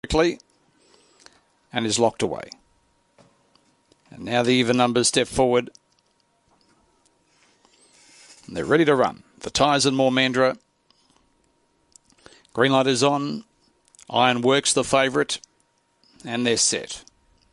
quickly and is locked away. And now the even numbers step forward. And they're ready to run. The Tyres and More Mandra. Green light is on. Ironworks the favourite. And they're set.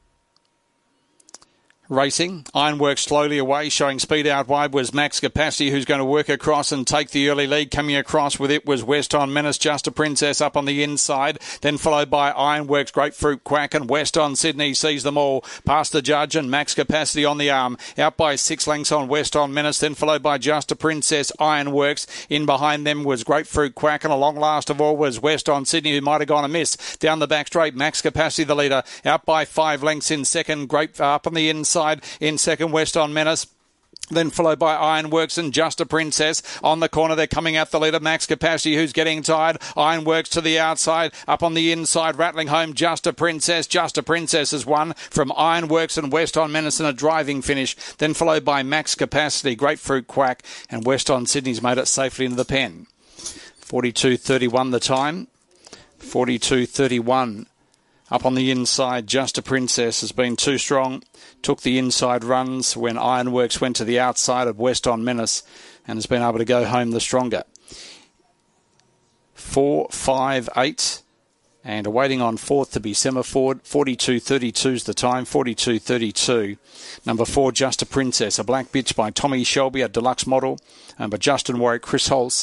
Racing. Ironworks slowly away, showing speed out wide was Max Capacity, who's going to work across and take the early lead. Coming across with it was West on Menace, Just a Princess up on the inside, then followed by Ironworks, Grapefruit Quack, and West on Sydney sees them all. Past the judge and Max Capacity on the arm. Out by 6 lengths on West on Menace, then followed by Just a Princess, Ironworks. In behind them was Grapefruit Quack, and along last of all was West on Sydney, who might have gone amiss. Down the back straight, Max Capacity the leader. Out by 5 lengths in second, Grape up on the inside. In second, West on Menace. Then followed by Ironworks and Just a Princess. On the corner, they're coming out the leader, Max Capacity, who's getting tired. Ironworks to the outside. Up on the inside, rattling home Just a Princess. Just a Princess has won from Ironworks and West on Menace in a driving finish. Then followed by Max Capacity, Grapefruit Quack, and West on Sydney's made it safely into the pen. 42.31 the time. 42.31. Up on the inside, Just a Princess has been too strong. Took the inside runs when Ironworks went to the outside of West on Menace and has been able to go home the stronger. 4, 5, 8. And awaiting on fourth to be semaphore. 42.32 is the time. 42.32. Number 4, Just a Princess. A black bitch by Tommy Shelby, a deluxe model. But Justin Warwick, Chris Holtz.